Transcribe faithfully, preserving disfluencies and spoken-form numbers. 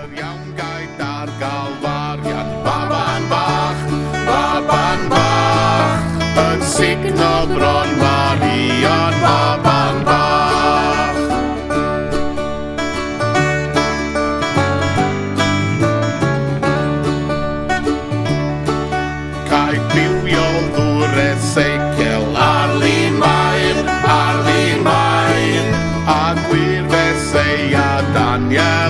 Ar iawn gaid ar galfariad baban bach, baban bach, yn signo bron Marion baban bach. Cael bywiol ddŵr seicel ar lun maen, ar lun maen, a gwir fesau a Daniel.